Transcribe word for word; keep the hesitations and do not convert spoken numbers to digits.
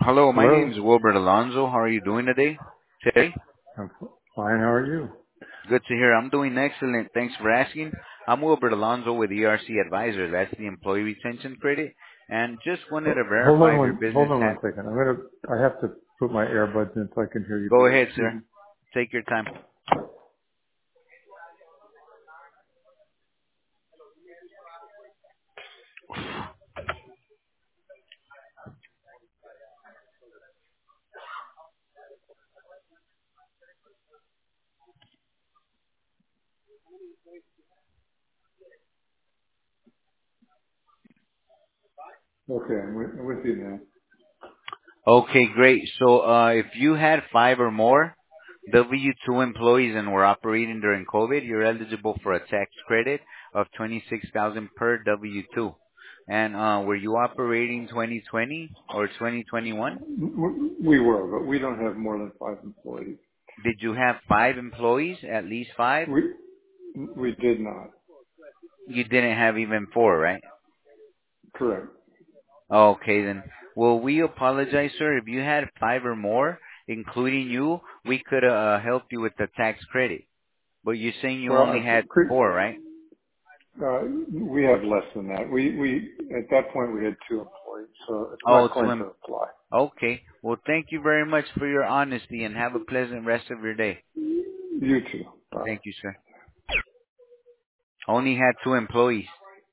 Hello, my name Hello. is Wilbert Alonzo. How are you doing today? Today? I'm f- fine. How are you? Good to hear. I'm doing excellent. Thanks for asking. I'm Wilbert Alonzo with E R C Advisors. That's the Employee Retention Credit. And just wanted to Ho- Hold verify on if your one. business Hold on had... one second. I'm gonna. I have to put my earbuds in so I can hear you Go better. ahead, Excuse sir. me. Take your time. Okay, I'm with, I'm with you now. Okay, great. So uh, if you had five or more W two employees and were operating during COVID, you're eligible for a tax credit of twenty-six thousand dollars per W two. And uh, were you operating twenty twenty or twenty twenty-one? W- We were, but we don't have more than five employees. Did you have five employees, at least five? We we did not. You didn't have even four, right? Correct. Okay, then. Well, we apologize, sir. If you had five or more, including you, we could uh, help you with the tax credit. But you're saying you Well, only I, had pre- four, right? uh, we have less than that. We we at that point we had two employees, so it's Oh, not to going him. to apply. Okay. Well, thank you very much for your honesty and have a pleasant rest of your day. You too. Bye. Thank you, sir. Only had two employees.